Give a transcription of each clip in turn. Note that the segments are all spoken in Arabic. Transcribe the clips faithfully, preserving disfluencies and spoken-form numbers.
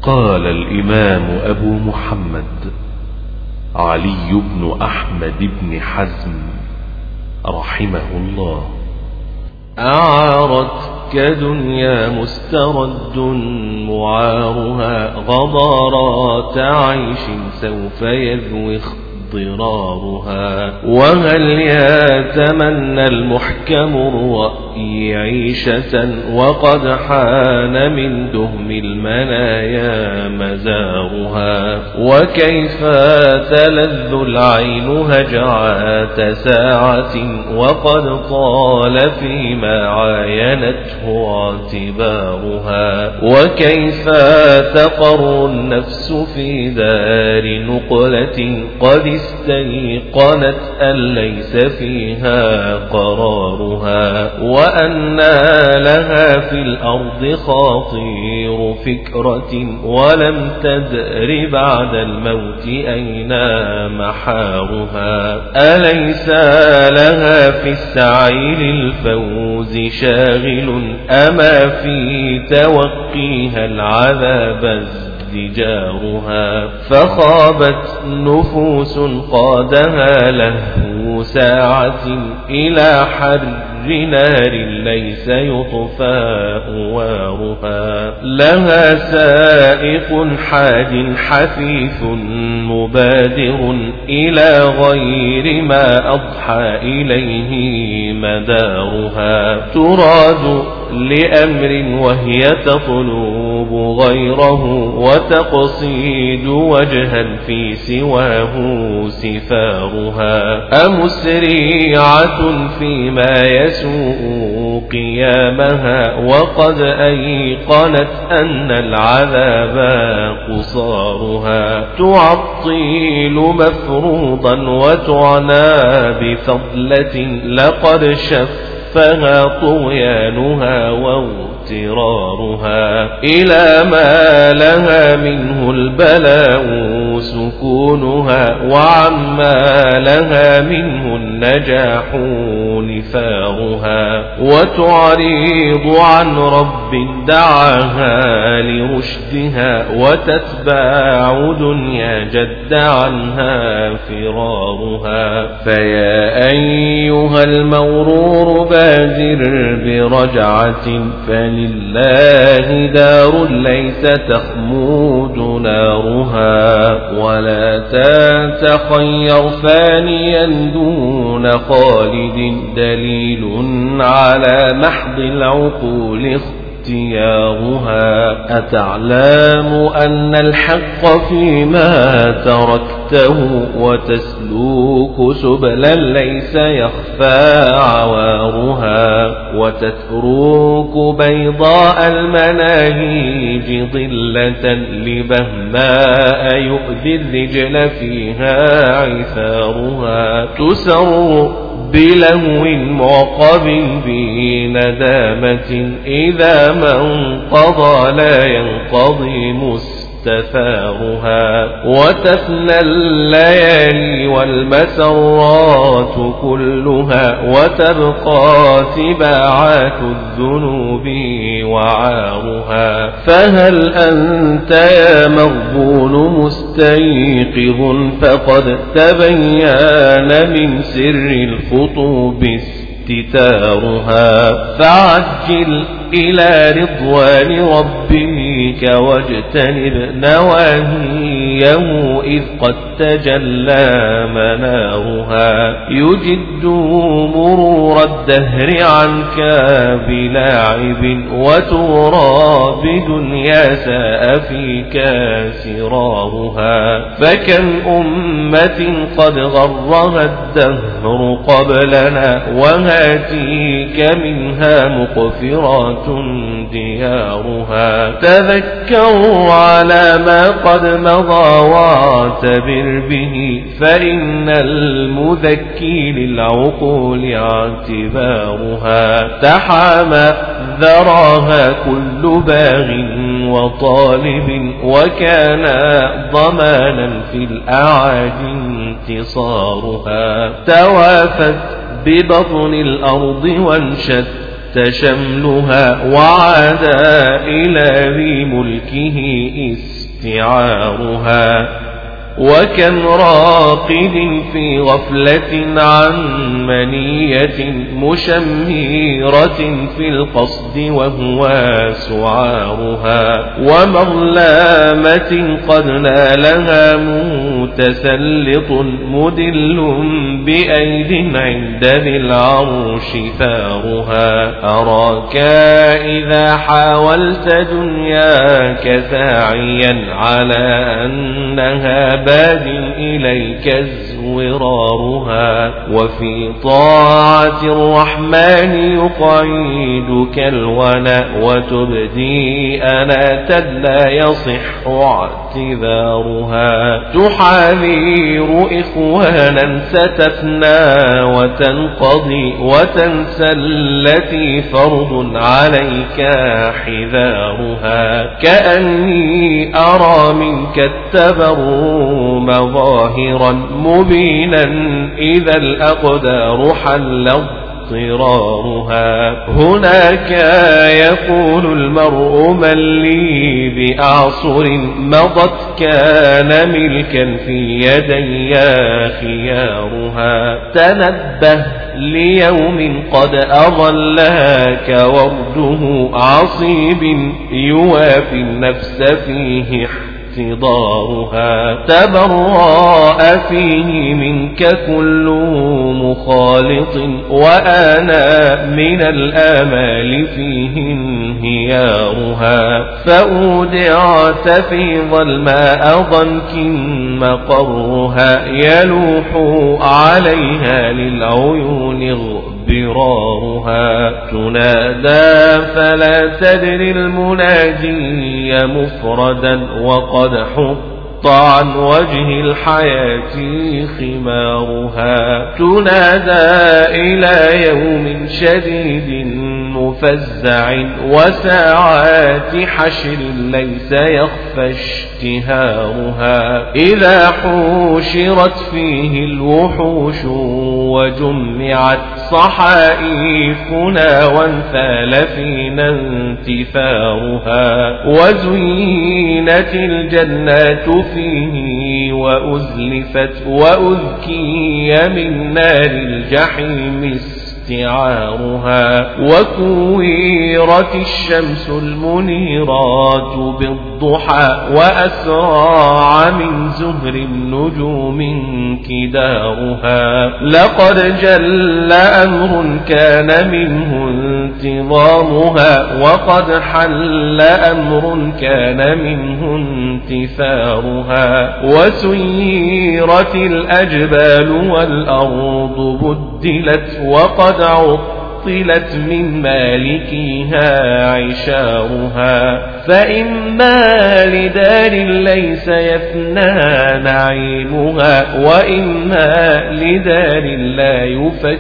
قال الإمام أبو محمد علي بن أحمد بن حزم رحمه الله: أعارتك دنيا مسترد معارها، غضارات عيش سوف يذوي اضطرارها. وهل يتمنى المحكم الرأي عيشة وقد حان من دهم المنايا مزارها؟ وكيف تلذ العين هجعات ساعة وقد طال فيما عاينته اعتبارها؟ وكيف تقر النفس في دار نقلة قد استيقنت أن ليس فيها قرارها؟ وأن لها في الأرض خاطير فكرة ولم تدر بعد الموت أين محارها؟ أليس لها في السعي للفوز شاغل أما في توقيها العذاب جارها؟ فخابت نفوس قادها له ساعة إلى حر نار ليس يطفى وارها. لها سائق حاد حثيث مبادر إلى غير ما أضحى إليه مدارها. تراد لأمر وهي تطلب غيره وتقصيد وجها في سواه سفارها. أمسريعة فيما يسوء قيامها وقد أيقنت أن العذاب قصارها. تعطيل مفروضا وتعنى بفضلة لقد شف فها طغيانها واغترارها. إلى ما لها منه البلاء سكونها وعما لها منه النجاح نفارها. وتعرض عن رب دعاها لرشدها وتتباع دنيا جد عنها فرارها. فيا أيها المورور بادر برجعة فلله دار ليس تخمود نارها. ولا تتخير فانيا دون خالد دليل على محض العقول اختيارها. أتعلم أن الحق فيما تركته وتسلوك سبلا ليس يخفى عوارها؟ وتترك بيضاء المناهيج ضلة لبهماء يؤذي الرجل فيها عثارها. تسر بلهو معقب بندامة إذا ما انقضى لا ينقضي مستثارها. وتفنى الليالي والمسرات كلها وتبقى تباعات الذنوب وعارها. فهل أنت يا مغبون مستيقظ فقد تبين من سر الخطوب استتارها؟ فعجل إلى رضوان ربك واجتنب نواهيه إذ قد تجلى منارها. يجد مرور الدهر عنك بلاعب وترى بدنيا ساء فيك سرارها. فكم أمة قد غرها الدهر قبلنا وهاتيك منها مقفرات ديارها. تذكروا على ما قد مضى واعتبر به فإن المذكي للعقول اعتبارها. تحامى ذراها كل باغ وطالب وكان ضمانا في الأعادي انتصارها. توافت ببطن الأرض وانشت شملها وعدا إلى ذي ملكه استعارها. وكم راقد في غفلة عن منية مشميرة في القصد وهو سعارها. ومظلامة قد نالها متسلط مدل بأيد عند ذي العرش ثارها. أراك إذا حاولت دنياك ساعيا على أنها باد إليك زورارها. وفي طاعة الرحمن يقعدك الونا وتبدي أناتا لا يصح اعتذارها. تحاذير إخوانا ستفنى وتنقضي وتنسى التي فرض عليك حذارها. كأني أرى منك التبرم ظاهرا مبينا إذا الأقدار حلت اضطرارها. هناك يقول المرء من لي بأعصر مضت كان ملكا في يدي خيارها. تنبه ليوم قد أظلك ورده عصيب يوافي النفس فيه احتضارها. تبرأ فيه منك كل مخالط وأنا من الآمال فيه انهيارها. فأودعت في ظلماء ضنك مقرها يلوح عليها للعيون برارها. تنادى فلا تدري المناجي مفردا وقد حط عن وجه الحياة خمارها. تنادى إلى يوم شديد مفزع وساعات حشر ليس يخفى اشتهارها. إذا حوشرت فيه الوحوش وجمعت صحائفنا وانفال فينا انتثارها. وزينت الجنات فيه وأزلفت وأذكي من نار الجحيم استعارها. وكويرت الشمس المنيرات بالضحى وأسراع من زهر النجوم انكدارها. لقد جل أمر كان منه انتظامها وقد حل أمر كان منه انتثارها. وسيرت الأجبال والأرض بدلت وقد عطلت من مالكها عشارها. فإما لدار ليس يفنى نعيمها وإما لدار لا يفك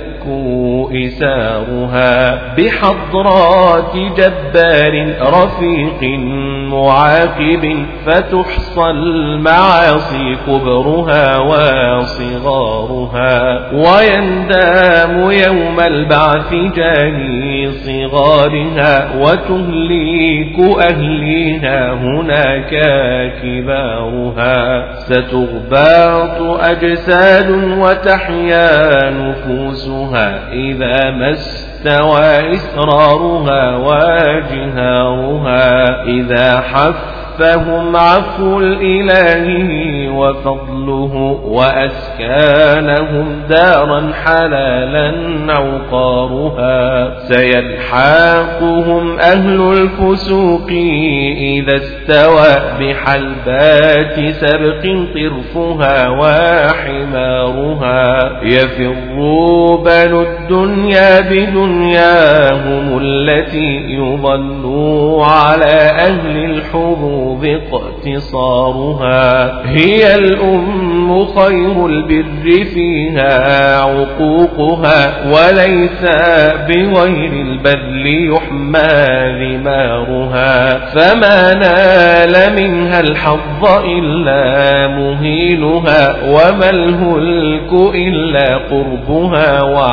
إسارها. بحضرات جبار رفيق معاقب فتحصى المعاصي كبرها وصغارها. ويندام يوم البعث جاني صغارها وتهليك أهليها هناك كبارها. ستغباط أجساد وتحيا نفوسها إذا ما استوى إسرارها وجهارها. إذا حفهم عفو الإله وفضله وأسكانهم دارا حلالا عقارها. سيلحاقهم أهل الفسوق إذا استوى بحلبات سبق طرفها وحمارها. يفر بنو الدنيا بدنياهم التي يظلوا على أهل الحظوظ اقتصارها. هي الأم خير البر فيها عقوقها وليس بغير البذل يحمى ذمارها. فما نال منها الحظ إلا مهينها وما الهلك إلا قربها واعتبارها.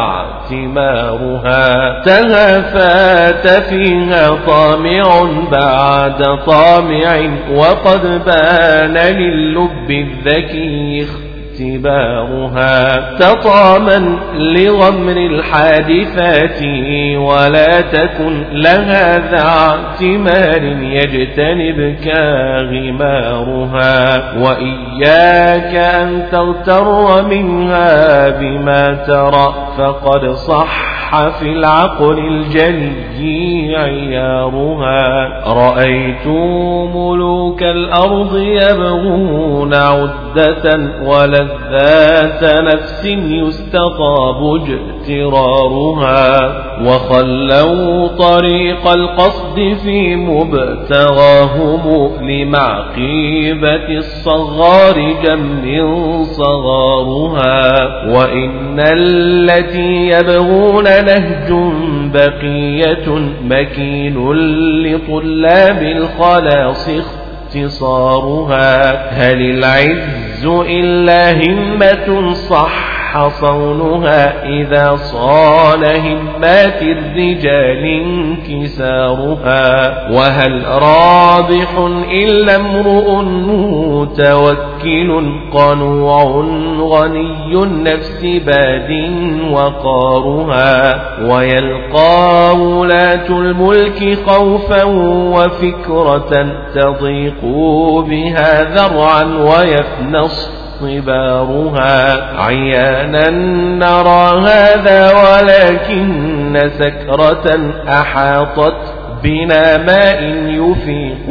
واعتمارها تهافات فيها طامع بعد طامع وقد بان للب الذكي اختبارها تطامن لغمر الحادثات ولا تكن لها ذا اعتمار يجتنبك غمارها وإياك أن تغتر منها بما ترى فقد صح في العقل الجلي عيارها رأيت ملوك الأرض يبغون عدة ولذات نفس يستطاب اجترارها وخلوا طريق القصد في مبتغاهم لمعقيبة الصغار جم صغارها وإن التي يبغون نهج بقية مكين لطلاب الخلاص اختصارها هل العز إلا همة صح صونها إذا صان همات الرجال انكسارها وهل رابح إلا امرؤ متوكل قنوع غني النفس باد وقارها ويلقى ولاة الملك خوفا وفكرة تضيق بها ذرعا ويفنى صبارها عيانا نرى هذا ولكن سكرة أحاطت بنا ماء يفيق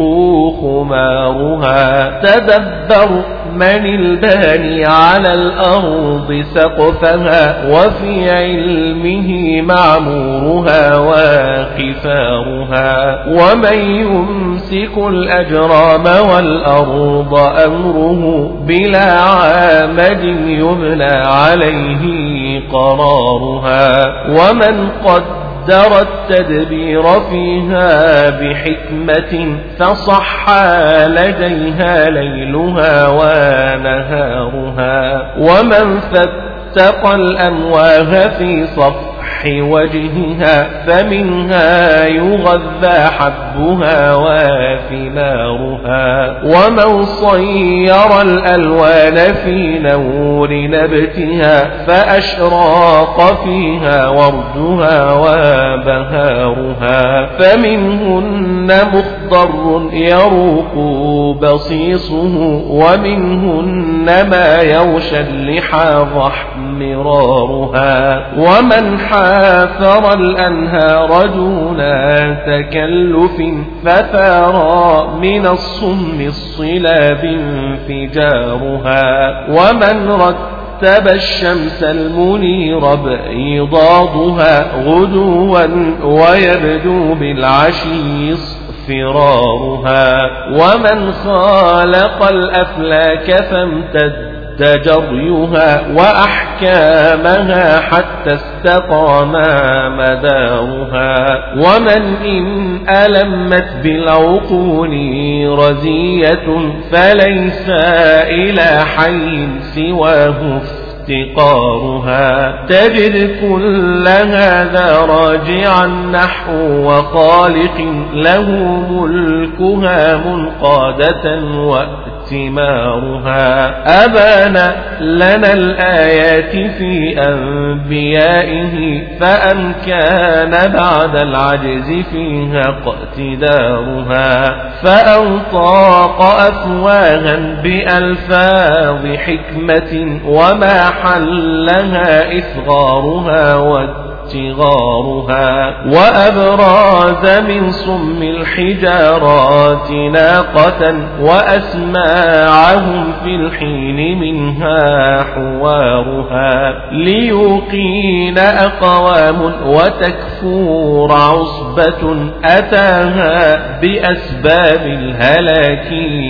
خمارها تدبر من الباني على الأرض سقفها وفي علمه معمورها وقفارها ومن يمسك الأجرام والأرض أمره بلا عامد يبنى عليه قرارها ومن قد قدر التدبير فيها بحكمة فصح لديها ليلها ونهارها ومن فتق الأمواه في صفح وجهها فمنها يغذى حبها وثمارها ومن صير الألوان في نور نبتها فأشراق فيها وردها وبهارها فمنهن مخضر يروق بصيصه ومنهن ما يغشى اللحى ضحمرارها ومن حافر الأنهار دون تكلف فثارى من الصم الصلاب انفجارها ومن رتب الشمس المنير بإيضاضها غدوا ويبدو بالعشي اصفرارها ومن خالق الأفلاك فامتد تجريها وأحكامها حتى استقام مدارها ومن إن ألمت بالعقول رزية فليس إلى حي سواه افتقارها تجد كل هذا راجعا نحو وخالق له ملكها منقادة واتمارها أبان لنا الآيات في أنبيائه فأن كان بعد العجز فيها اقتدارها فأنطاق أفواها بألفاظ حكمة وما حلها إثغارها واتغارها وأبراز من صم الحجارات ناقة وأسماعهم في الحين منها حوارها ليوقين أقوام وتكفور عصبة أتاها بأسباب الهلاك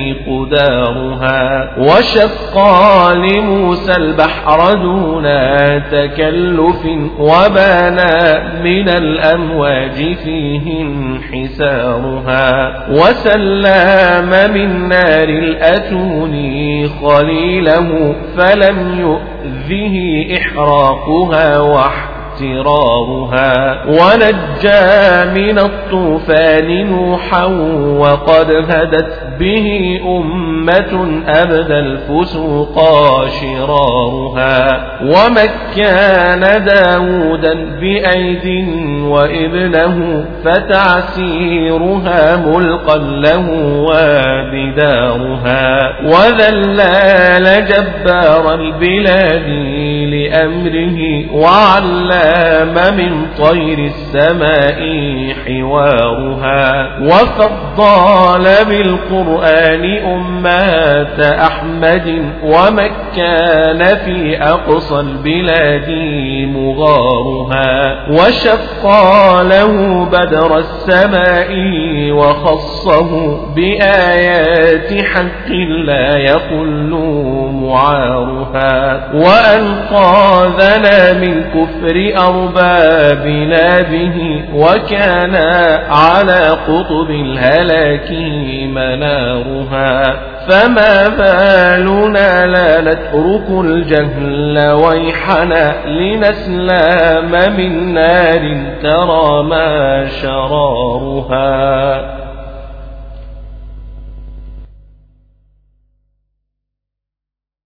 قدارها وشقى لموسى البحر دون تكلف وبان من الأمواج فيه انحسارها وسلام من نار الأتون خليله فلم يؤذه إحراقها واحتراقها اغترارها. ونجى من الطوفان نوحا وقد هدت به أمة أبدى الفسوق شرارها. ومكان داودا بأيد وابنه فتعسيرها ملقا له وبدارها. وذلال جبار البلاد لأمره وعلام من طير السماء حوارها. وفضل بالقرآن أمات أحمد ومكان في أقصى البلاد مغارها. وشق له بدر السماء وخصه بآيات حق لا يقل معارها. وأنقاذنا من كفر أربابنا به وكان على قطب الهلاك منارها. فما بالنا لا نترك الجهل ويحنا لنسلم من نار ترى ما شرارها.